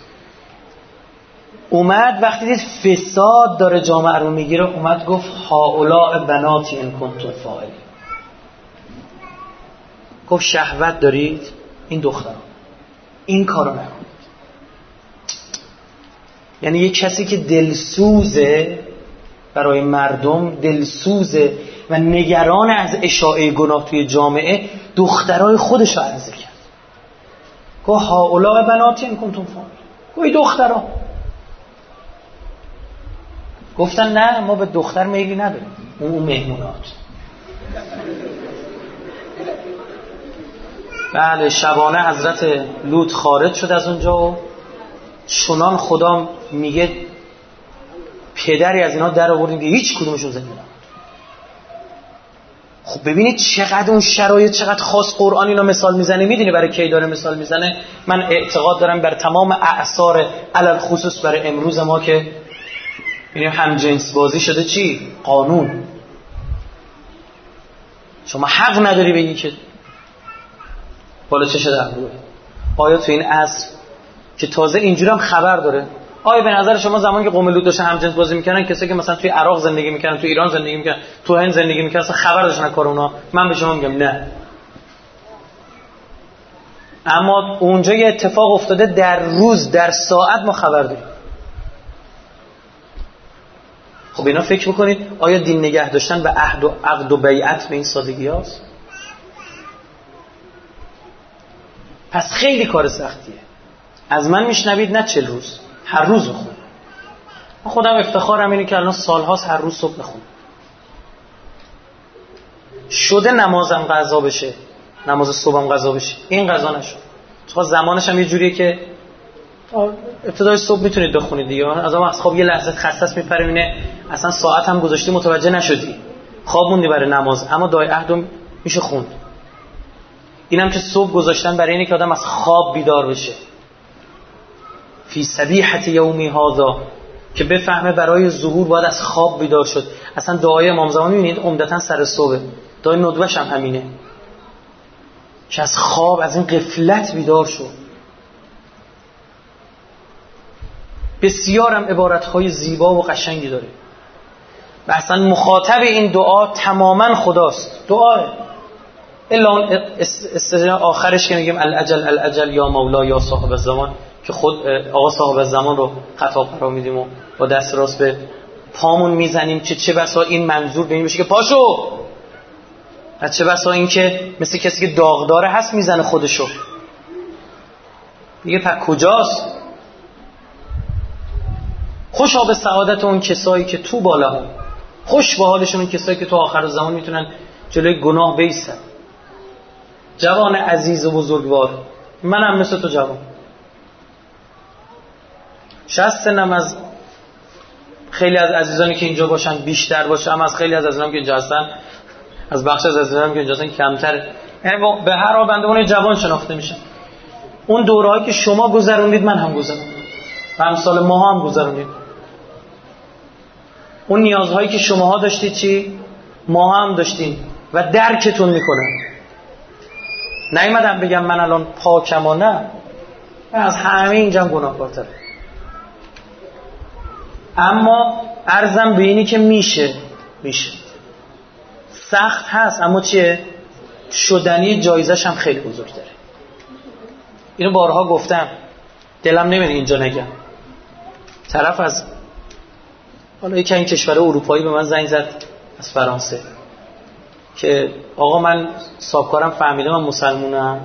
اومد وقتی دید فساد داره جامعه رو میگیره، اومد گفت هؤلاء بناتی ان کنتم فاعلین. گفت شهوت دارید این دختران، این کارو نکنید. یعنی یک کسی که دلسوزه برای مردم، دلسوزه و نگران از اشاعه گناه توی جامعه، دخترای خودش رو عرضه کرد. گفت هؤلاء بناتی ان کنتم فاعلین. گفت دخترها. گفتن نه ما به دختر میلی نداریم، اون اون مهمونات. بله شبانه حضرت لوط خارج شد از اونجا و چنان خدا میگه پدری از اینا در آوردیم که هیچ کدومشون زنده نموند. خب ببینید چقدر اون شرایط چقدر خاص قرآن اینا مثال میزنه. میدونی برای کی داره مثال میزنه؟ من اعتقاد دارم بر تمام اعصار علل خصوص برای امروز ما که ببینیم هم جنس بازی شده چی؟ قانون. شما حق نداری بگی که بالا چه شده عقلوه. آیا تو این عصر که تازه اینجور هم خبر داره، آیا به نظر شما زمانی که قوم لوط داشتن هم جنس بازی میکنن، کسایی که مثلا توی عراق زندگی میکنن، توی ایران زندگی میکنن، تو هند زندگی میکنن، اصلا خبر داشتن کار اونا؟ من به شما میگم نه. اما اونجا یه اتفاق افتاده، در روز در ساعت ما خبر داریم. خب اینا فکر میکنید آیا دین نگه داشتن به عهد و عقد و بیعت به این سادگی هاست؟ پس خیلی کار سختیه. از من میشنوید نه چل روز، هر روز بخونم. من خودم افتخارم اینه که الان سالهاست هر روز صبح بخونم. شده نمازم قضا بشه، نماز صبحم قضا بشه، این قضا نشد. چون زمانش هم یه جوریه که ابتدای صبح میتونید بخونید دیگه، از اون وقت خب یه لحظه خسته‌ست میپرونه، اصلا ساعت هم گذاشتی متوجه نشدی، خواب موندی برای نماز، اما دعای عهد میشه خوند. اینم که صبح گذاشتن برای اینه که آدم از خواب بیدار بشه، فی صبیحة یومی هذا، که بفهمه برای ظهور باید از خواب بیدار شد. اصلا دعای امام زمان میبینید عمدتاً سر صبح، دعای ندوه‌ش هم همینه که از خواب، از این غفلت بیدار شد. بسیارم عبارتهای زیبا و قشنگی داره و اصلا مخاطب این دعا تماما خداست. دعاه الا اون استثناء آخرش که میگیم الاجل الاجل یا مولا یا صاحب الزمان، که خود آقا صاحب الزمان رو خطاب قرار میدیم و با دست راست به پامون میزنیم، چه چه بسا این منظور به این بشه که پاشو، و چه بسا این که مثل کسی که داغداره هست میزنه خودشو، میگه پس کجاست؟ خوشا به سعادت اون کسایی که تو بالا هم، خوش به حالشون اون کسایی که تو آخر زمان میتونن جلوی گناه بیستن. جوان عزیز و بزرگوار، منم مثل تو جوان، شصت سنم از خیلی از عزیزانی که اینجا باشن بیشتر باشه، اما از خیلی از عزیزانم که اینجا هستن، از بخش از عزیزانم که اینجا هستن کمتر. یعنی به هر حال بنده اون جوان شناخته میشن. اون دورهایی که شما گذروندید من هم گذروندم و امثال ما هم گذروندید. اون نیازهایی که شماها داشتید چی؟ ما هم داشتیم و درکتون میکنم. نیومدم بگم من الان پاکم و نه، من از همه اینجام گناهکارترم، اما عرضم به اینی که میشه میشه سخت هست، اما چیه؟ شدنی جایزش هم خیلی بزرگتره. اینو بارها گفتم، دلم نمیاد اینجا نگم. طرف از حالا یکی این کشور اروپایی به من زنگ زد از فرانسه که آقا من صاحبکارم فهمیده من مسلمونم،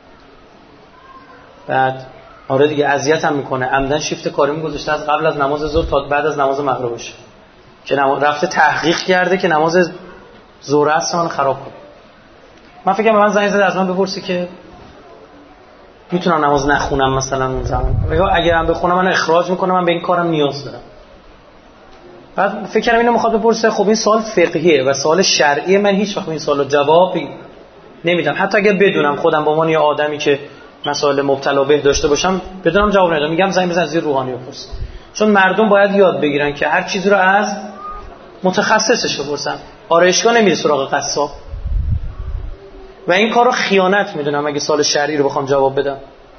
بعد آره دیگه اذیتم میکنه، عمدن شیفت کاریم گذاشته از قبل از نماز ظهر تا بعد از نماز مغربش، که نم... رفته تحقیق کرده که نماز ظهر است من خراب کنه. من فکر کنم من زنگ زد از من بپرسی که میتونم نماز نخونم مثلا اون زمان، اگرم بخونم من اخراج میکنم، من به این کارم نیاز دارم. بعد فکر کردم اینو میخواد بپرسه. خب این سوال فقهیه و سوال شرعیه، من هیچ وقت این سوالو جوابی نمیدم، حتی اگر بدونم خودم به عنوان یه آدمی که مسائل مبتلا به داشته باشم بدونم جواب نمیدم، میگم زنگ بزن زیر روحانی بپرس. چون مردم باید یاد بگیرن که هر چیزی رو از متخصصش بپرسن. آرایشگاه نمیره سراغ قصاب و این کارو خیانت میدونم اگه سوال شرعی رو بخوام جواب بدم.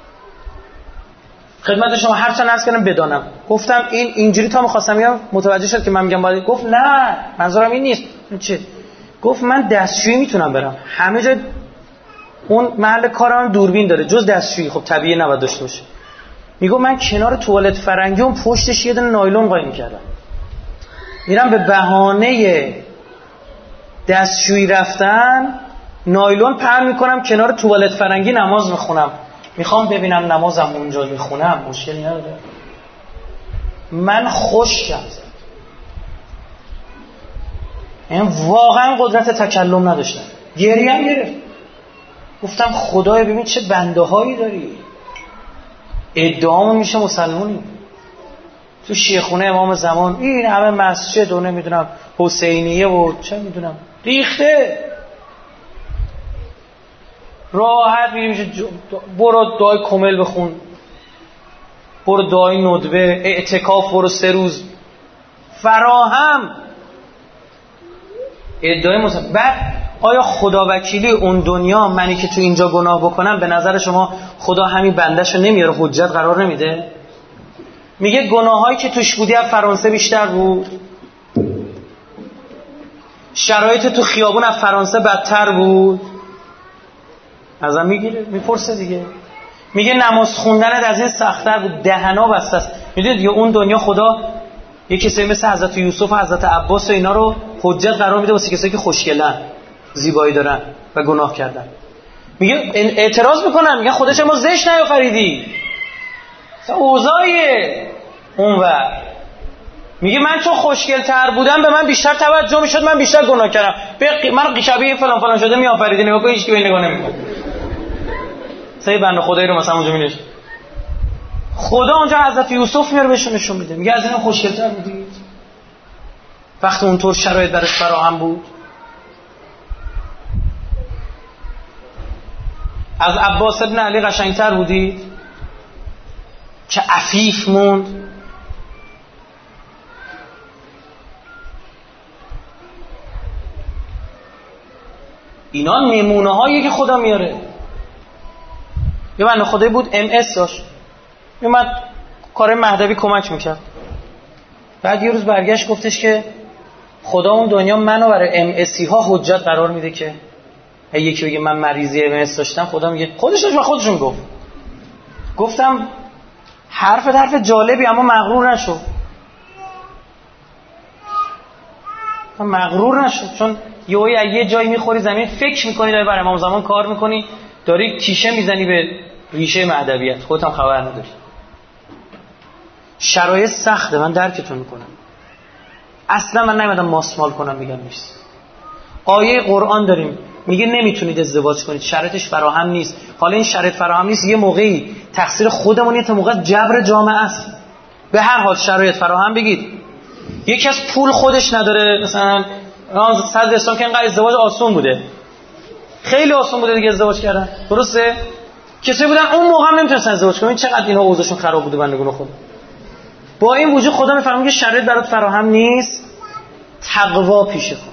خدمت شما هر چند عرض کردم بدانم، گفتم این اینجوری تا می‌خواستم بگم متوجه شد که من میگم باید، گفت نه منظورم این نیست. چه؟ گفت من دستشویی میتونم برم، همه جا اون محل کارم دوربین داره جز دستشویی، خب طبیعیه نباید داشته باشه. میگم من کنار توالت فرنگی اون پشتش یه دونه نایلون قایم کردم، میرم به بهانه دستشویی رفتن نایلون پهن میکنم کنار توالت فرنگی نماز میخونم، میخوام ببینم نمازم اونجا میخونم مشکلی نداره. من خوشم زد، این واقعا قدرت تکلم نداشتم، گریه هم گرفت. گفتم خدایا ببین چه بنده هایی داری، ادعامون میشه مسلمونی تو شیخونه امام زمان، این همه مسجد و نمیدونم حسینیه و چه میدونم ریخته، راحت میشه برو دعای کمل بخون، برو دعای ندبه، اعتکاف برو سه روز فراهم، ادعای مسلم. بعد آیا خدا وکیلی اون دنیا منی که تو اینجا گناه بکنم به نظر شما خدا همین بندهشو نمیاره حجت قرار نمیده؟ میگه گناهایی که توش بودی از فرانسه بیشتر بود، شرایط تو خیابون از فرانسه بدتر بود. ازم میگیره میپرسه دیگه، میگه نماز خوندنت از این سخت‌تر بود، دهنا بسته است. میدونید دیگه اون دنیا خدا یه کسی مثل حضرت یوسف و حضرت عباس و اینا رو حجت قرار میده واسه کسایی که خوشگلن، زیبایی دارن و گناه کردن. میگه اعتراض میکنن، میگه خودش ما زشت نیافریدی، اوضاعیه اونور میگه من چون خوشگل تر بودم به من بیشتر توجه میشد، من بیشتر گناه کردم، به من شبیه فلان فلان شده میآفریدی، نگاه کن هیچ کی به نگاه نمیکنه. سه بنده خدایی رو مثلا اونجا مینوشه، خدا اونجا حضرت یوسف میاره بهشون نشون میده، میگه از این خوشگل تر بودید وقتی اونطور شرایط برش فراهم بود. از عباس ابن علی قشنگتر بودید که عفیف موند. اینا نمونه هایی که خدا میاره. یه بنده خدایی بود ام اس داشت، میومد کار مهدوی کمک میکرد. بعد یه روز برگشت گفتش که خدا اون دنیا منو برای ام اسی ها حجت قرار میده که یکی بگه من مریضی ام اس داشتم، خدا میگه خودش داشت و خودشون گفت. گفتم حرف حرف جالبی، اما مغرور نشو، مغرور نشو، چون یه یه جایی میخوری زمین فکر میکنی داری برای امام زمان کار میکنی، داری تیشه میزنی به ریشه مهدویت، خودت هم خبر نداری. شرایط سخته، من درکتون میکنم، اصلا من نمیدونم ماسمال کنم میگم نیست. آیه قرآن داریم میگه نمیتونید ازدواج کنید، شرایطش فراهم نیست. حالا این شرایط فراهم نیست، یه موقعی تقصیر خودمونیه، تا موقع جبر جامعه است. به هر حال شرایط فراهم بگید. یکی از پول خودش نداره، مثلا صد اسلام که اینقدر ازدواج آسون بوده، خیلی آسون بوده دیگه ازدواج کردن، درسته؟ کسی بودن اون موقع هم نمیتونستن ازدواج کنن، چقدر اینها اوضاعشون خراب بوده بندگان خود. با این وجود خدا میفهمه که شرایط برات فراهم نیست، تقوا پیشه کن.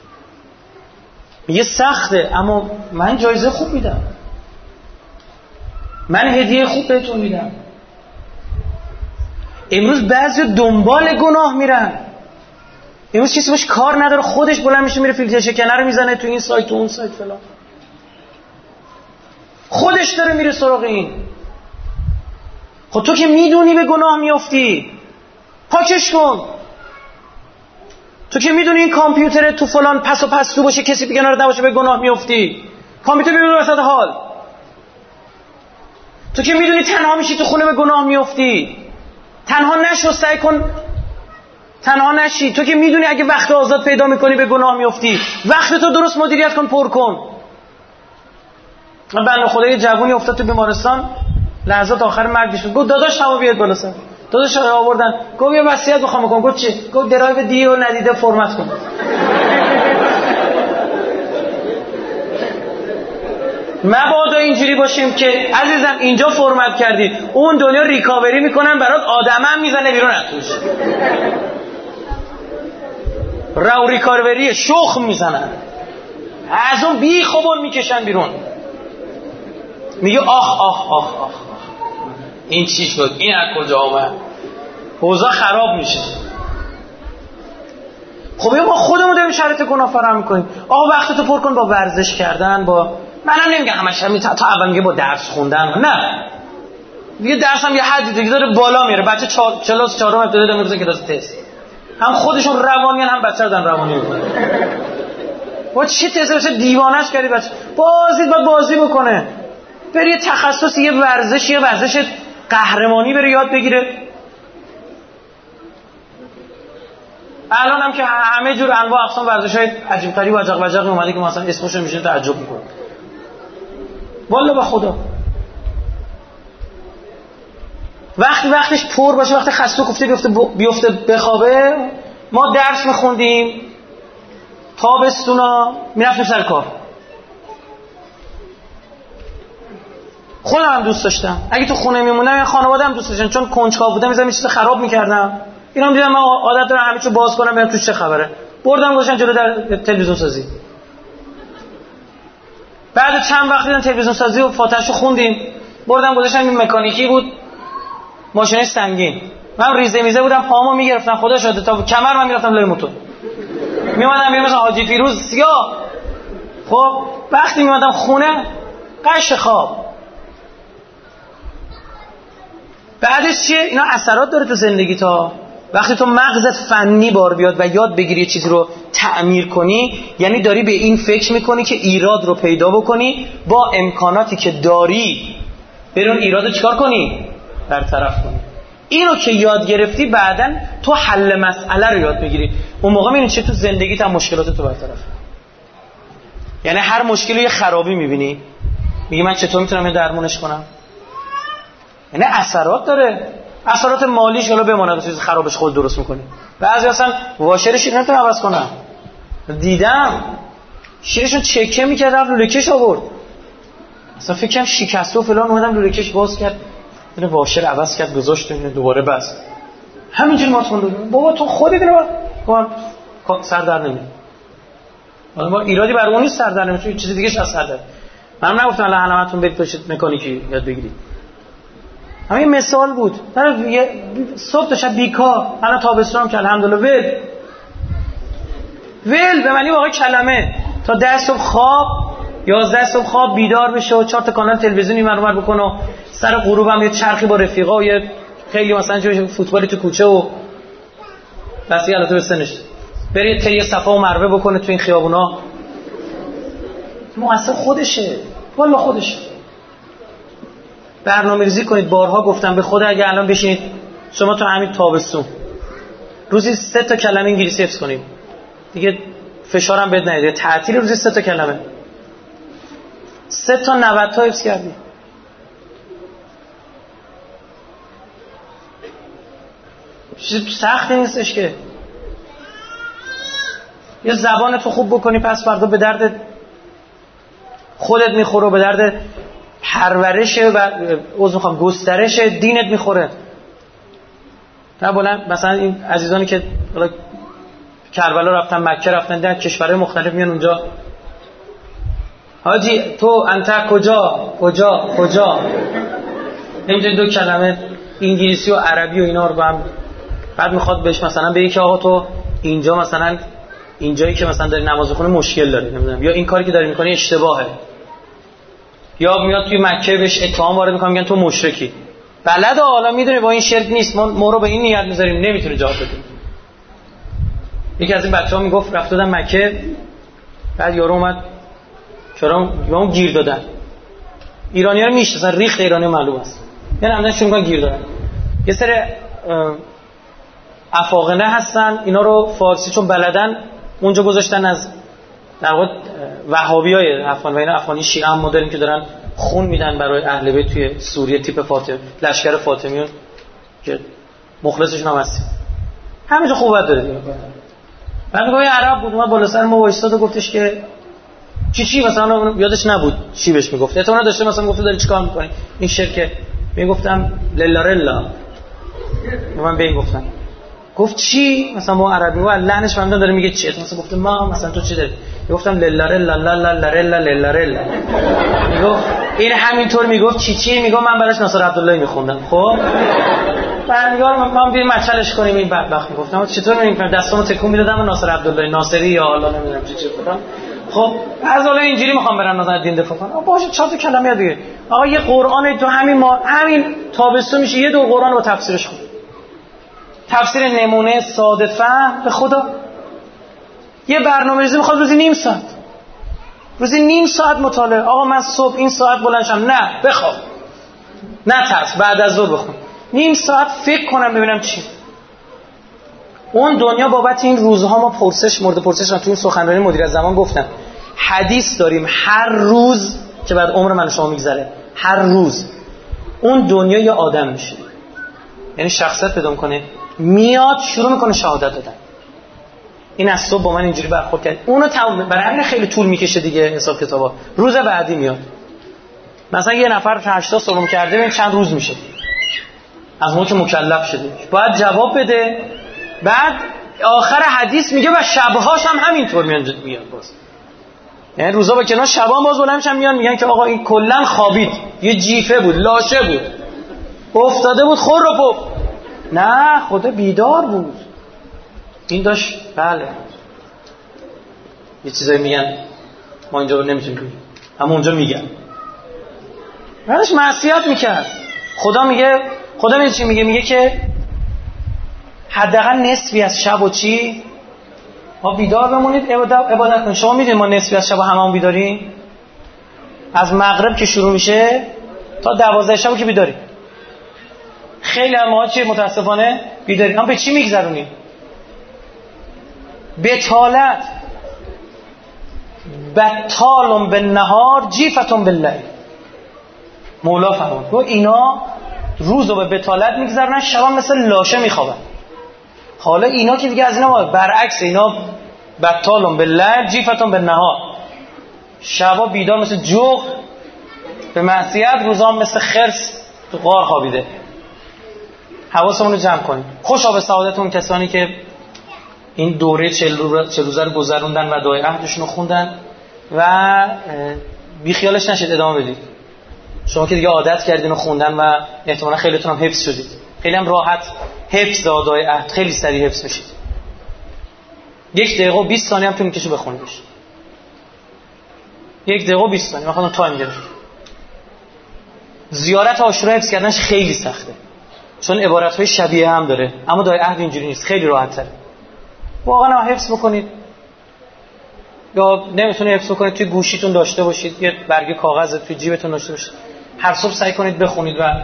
میگه سخته اما من جایزه خوب میدم، من هدیه خوب بهتون میدم. امروز بعضی دنبال گناه میرن، امروز کسی باش کار نداره، خودش بلند میشه میره فیلتر شکنر رو میزنه تو این سایت تو اون سایت فلان، خودش داره میره سراغ این. خب تو که میدونی به گناه میافتی پاکش کن. تو که میدونی این کامپیوتر تو فلان پس و پس تو باشه، کسی کنارت نباشه، به گناه میافتی، کامپیوتر ببین وسط حال. تو که میدونی تنها میشی تو خونه، به گناه میافتی، تنها نشو، سعی کن تنها نشی. تو که میدونی اگه وقت آزاد پیدا میکنی به گناه میافتی، وقت تو درست مدیریت کن، پر کن. من بنده خدا یه جوونی افتاد تو بیمارستان، لحظات آخر مرگش بود، گفت داداش تمام بیاد بالا سر، داداش آوردن، گفت یه وصیت میخوام بکنم. گفت چی؟ گفت درایو دی رو ندیده فرمت کن. مبادا اینجوری باشیم که عزیزم اینجا فرمت کردی، اون دنیا ریکاوری میکنن برات، آدمم میزنه بیرون از توش، رو ریکاوری شخ میزنن، از اون بی خوبون میکشن بیرون. میگه آخ آخ آخ آخ این چی شد، این از کجا آمد، اوضاع خراب میشه. خب ما خودمون داریم شرایط گناه فراهم میکنیم. آقا وقتتو پر کن با ورزش کردن، با منم نمیگم همش همین تا اول میگه با درس خوندن، نه دیگه درس هم یه حدی دیگه داره بالا میره. بچه چهار کلاس چهارم ابتدایی داره میرسه کلاس تست، هم خودشون روانیان هم بچه‌ها دارن روانی میکنن. با چی تست بشه دیوانه‌اش کردی بچه، بازی بعد بازی بکنه، بری یه تخصص، یه ورزش، یه ورزش قهرمانی بره یاد بگیره. الان هم که همه جور انواع اقسام ورزش‌های عجیب غریب و عجق وجق اومده که مثلا اسمش میشه تعجب میکنه. والله به خدا وقتی وقتش پر باشه، وقتی خسته کوفته بیفته بیفته بخوابه. ما درس میخوندیم تابستونا، میرفتیم سر کار. خودم هم دوست داشتم، اگه تو خونه میمونم یا خانواده هم دوست داشتن، چون کنجکاو بودم، میذارم یه چیز خراب میکردم. اینا هم دیدم من عادت دارم همه چیزو باز کنم ببینم توش چه خبره، بردم گذاشتن جلو در تلویزیون سازی. بعد چند وقت دیدم تلویزیون سازی و فاتحه‌شو خوندیم، بردم گذاشتم. این مکانیکی بود، ماشین سنگین. من ریزه میزه بودم، پامو میگرفتم، خدا شاهده تا کمر من میرفتم لای موتور، میومدم بیرون مثلا حاجی فیروز سیاه. خب وقتی میومدم خونه قش خواب. بعدش چیه؟ اینا اثرات داره تو زندگی. تا وقتی تو مغزت فنی بار بیاد و یاد بگیری یه چیزی رو تعمیر کنی، یعنی داری به این فکر میکنی که ایراد رو پیدا بکنی، با امکاناتی که داری برون ایراد رو چیکار کنی؟ برطرف کنی. اینو که یاد گرفتی بعدن تو حل مسئله رو یاد بگیری. اون موقع میبینی چه تو زندگیت هم مشکلات تو برطرف. یعنی هر مشکلی یه خرابی میبینی میگی من چطور میتونم این درمونش کنم. یعنی اثرات داره. اثرات مالیش حالا بماند چیز خرابش خود درست میکنی. بعضی اصلا واشرش نمیتونه عوض کنم. دیدم شیرشون چکه میکرد رفت لوله‌کش آورد. اصلا فکر کنم شکسته و فلان اومدم لوله‌کش باز کرد. اینو واشر عوض کرد گذاشت دوباره بس. همینجوری ما تون بابا تو خودت اینو با سر در نمیاد. حالا ما ایرادی بر اون نیست سر در نمیاد. چیز دیگه از سر در. من نگفتم الان همتون برید باشید مکانیکی یاد بگیرید. همین مثال بود. طرف صبح تا شب بیکار، الان تابستون که الحمدلله ول. ول به معنی واقعا کلمه تا ده صبح خواب، یازده صبح خواب بیدار بشه و چهار تا کانال تلویزیونی مرمر بکنه و سر غروب هم یه چرخی با رفیقا و یه خیلی مثلا چه فوتبالی تو کوچه و بس یه البته به سنش برید طی صفا و مروه بکنه تو این خیابونا. مؤثر خودشه، والله خودشه. برنامه‌ریزی کنید. بارها گفتم به خدا اگه الان بشینید شما تو همین تابستون روزی سه تا کلمه انگلیسی حفظ کنید دیگه فشارم بد نید. تعطیل روزی سه تا کلمه، سه تا نود تا حفظ کردی. چیز سختی نیستش که. یه زبان تو خوب بکنی پس فردا به درد خودت میخوره و به درد پرورش و عذر میخوام گسترش دینت میخوره. تا بلند مثلا این عزیزانی که کربلا رفتن، مکه رفتن، در کشورهای مختلف میان اونجا، حاجی تو انت کجا کجا کجا نمیدونی دو کلمه انگلیسی و عربی و اینا رو با هم، بعد میخواد بهش مثلا بگی که آقا تو اینجا مثلا اینجایی که مثلا داری نماز میخونی مشکل داری، نمیدونم، یا این کاری که داری میکنی اشتباهه، یا میاد توی مکه بهش اتهام وارد میکنه میگن تو مشرکی. بلد حالا میدونی با این شرک نیست، ما ما رو به این نیت میذاریم نمیتونه جواب بده. یکی از این بچه‌ها میگفت رفت دادن مکه، بعد یارو اومد چرا به اون گیر دادن. ایرانی‌ها رو میشناسن، ریخت ایرانی معلوم است. یعنی همداشون میگن گیر دادن. یه سری افاقنه هستن، اینا رو فارسی چون بلدن اونجا گذاشتن از در واقع وهابیای افغان و اینا افغانی شیعه هم مدرن که دارن خون میدن برای اهل بیت توی سوریه تیپ فاطمی، لشکر فاطمیون که مخلصشون هم هستیم. همینجا خوبت داره دیگه. بعد میگه عرب بود اومد بالا سر ما وایساد و گفتش که چی چی مثلا یادش نبود چی بهش میگفت. احتمالاً داشته مثلا گفته داری چیکار میکنی این شرکه. میگفتم للارلا. من به این گفتم گفت چی مثلا ما عربی و لعنش فهمیدم داره میگه چی. مثلا گفتم ما مثلا تو چی داری؟ گفتم للارلا لا لا لارلا للارلا. میگفت این همینطور میگفت چی چی. میگم من براش ناصر عبدالله میخوندم. خب برنگار ما بیایم مچلش کنیم این بدبخت. میگفتم چطور میگم دستامو تکون میدادم و ناصر عبدالله ناصری یا حالا نمیدونم چی چی گفتم. خب از حالا اینجوری میخوام برن نظر دین دفاع کنم. باشه چهار تا کلمه دیگه. آقا یه قرآن تو همین ما همین تابستون میشه یه دو قرآن با تفسیرش خون. تفسیر نمونه ساده فهم به خدا. یه برنامه‌ریزی میخواد روزی نیم ساعت. روزی نیم ساعت مطالعه. آقا من صبح این ساعت بلند شم، نه بخواب. نه ترس بعد از ظهر بخون. نیم ساعت فکر کنم ببینم چی. اون دنیا بابت این روزها ما پرسش مورد پرسش من تو این سخنرانی مدیر از زمان گفتم. حدیث داریم هر روز که بعد عمر من و شما میگذره، هر روز اون دنیا یه آدم میشه. یعنی شخصیت پیدا کنه، میاد شروع میکنه شهادت دادن. این از صبح با من اینجوری برخورد کرد. اونو تمام برای همین خیلی طول میکشه دیگه حساب کتابا. روز بعدی میاد. مثلا یه نفر هشتاد سالم کرده ببین چند روز میشه. از اون که مکلف شده. باید جواب بده. بعد آخر حدیث میگه و شبهاش هم همینطور میان میاد باز. یعنی روزا با کنار شبان باز بلند میشن میان میگن که آقا این کلا خوابید. یه جیفه بود، لاشه بود. افتاده بود خور رو پف. نه خدا بیدار بود. این داشت بله یه چیزایی میگن ما اینجا رو نمیتونیم بگیم اما اونجا میگن. بعدش معصیت میکرد. خدا میگه خدا میگه چی میگه؟ میگه که حداقل نصفی از شب و چی ما بیدار بمونید عبادت کنید. شما میدونید ما نصفی از شب و هممون بیداریم؟ از مغرب که شروع میشه تا دوازده شب که بیداریم. خیلی از ما چه متاسفانه بیداریم، هم به چی میگذرونیم؟ بتالت. بتالون به نهار جیفتون باللیل. مولا فرمود گفت اینا روزو به بتالت میگذرونن، شبا مثل لاشه میخوابن. حالا اینا که دیگه از اینا برعکس، اینا بتالون باللیل جیفتون بالنهار، شبا بیدار مثل جغ به معصیت، روزا مثل خرس تو غار خوابیده. حواسمون رو جمع کنیم. خوشا به سعادت اون کسانی که این دوره چهل روزه رو گذروندن و دعای عهدشون رو خوندن و بیخیالش نشید، ادامه بدید. شما که دیگه عادت کردین و خوندن و احتمالا خیلیتون هم حفظ شدید، خیلی هم راحت حفظ دعای عهد خیلی سریع حفظ میشید. یک دقیقه و بیست ثانیه هم طول میکشه بخونیدش. یک دقیقه و بیست ثانیه من خودم تایم گرفتم. زیارت عاشورا حفظ کردنش خیلی سخته، چون عبارت‌های شبیه هم داره، اما دعای عهد اینجوری نیست، خیلی راحت‌تره. واقعا حفظ بکنید، یا نمیتونید حفظ بکنید توی گوشیتون داشته باشید، یه برگ کاغذ توی جیبتون داشته باشید، هر صبح سعی کنید بخونید و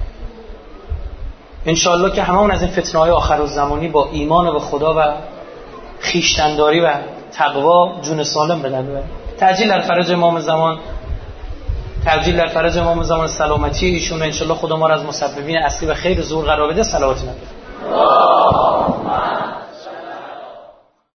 انشالله که هممون از این فتنه‌های آخرالزمانی با ایمان به خدا و خویشتن‌داری و تقوا جون سالم به در ببریم. تعجیل در فرج امام زمان، تعجیل در فرج امام زمان، سلامتی ایشون، انشالله خدا ما را از مسببین اصلی و خیر ظهور قرار بده. صلوات نبی.